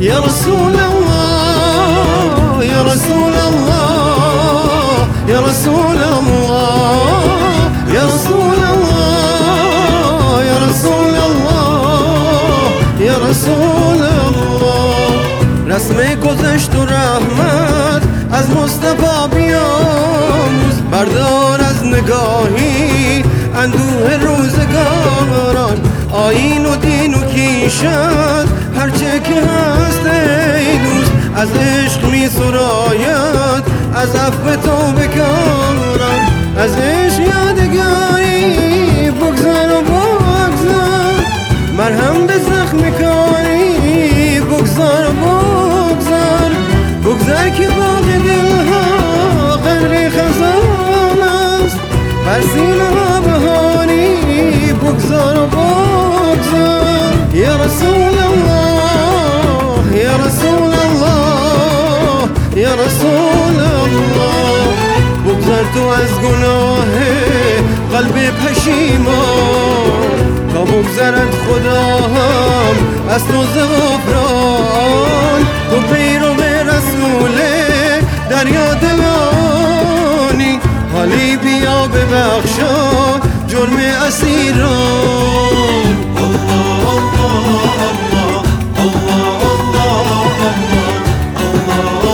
يا رسول الله يا رسول الله يا رسول الله يا رسول الله يا رسول الله يا رسول الله. رسم گذشت و رحمت از مصطفی بیاموز، بردار از نگاهی اندوه روزگاران. آیین و دین و کیشت هرچه که هست ای دوست، از عشق می سراید از عفو تو بکارم. از عشق یادگاری بگذار و بگذار، مرهم به زخم کاری بگذار و بگذار. بگذار که باغ دلها غرق خزان است، بر سینه ها بهاری بگذار و بگذار. یا رسول الله یا رسول الله یا رسول الله. بگذار تو از گناه قلب پشیمان، تا بگذرد خدا هم از تو ز غفران. تو پیرو به رسول دریا دلانی، حالی بیا ببخشا جرم اسیران. الله الله الله الله الله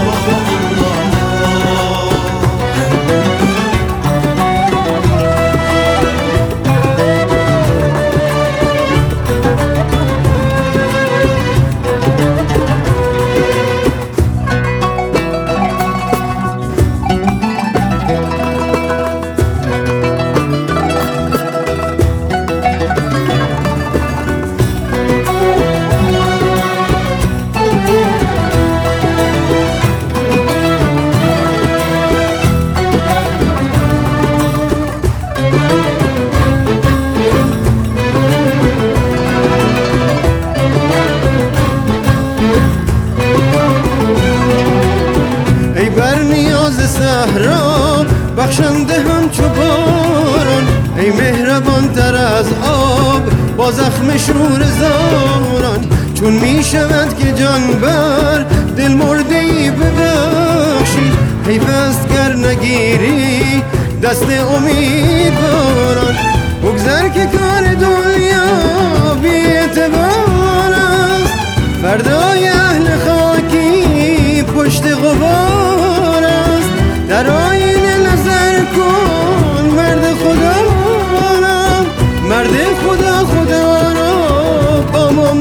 صحرا بخشنده همچو باران، ای مهربان تر از آب با زخمش رو رزاران. چون می شود که جان بر دل مرده ای ببخشی، حیف است گر نگیری دست امیدواران. بگذر که کار دنیا بی اعتبار است، فردای اهل خاکی پشت غبار است. در آینه نظر کن مرد خدا را، مرد خدا خدا را با ما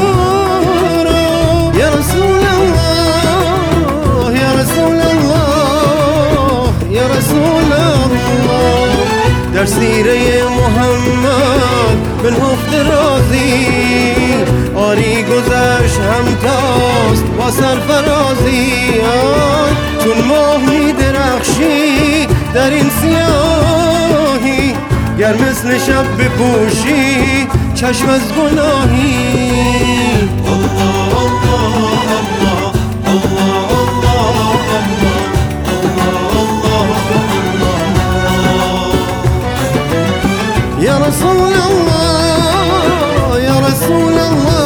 مدارا. یا رسول الله یا رسول الله یا رسول الله. در سیره محمد بنهفته رازی، آری گذشت همتاست با سرفرازی. چون ماه می درخشی در این سیاهی، گر مثل شب بپوشی چشم از گناهی. الله الله الله الله الله. یا رسول الله یا رسول الله